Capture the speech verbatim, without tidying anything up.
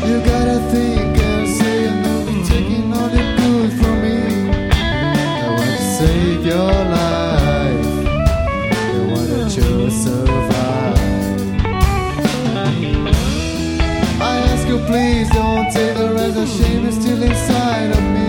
You gotta think and say you're not taking all the good from me. I want to save your life. I want to just survive. I ask you please don't take the rest. The shame is still inside of me.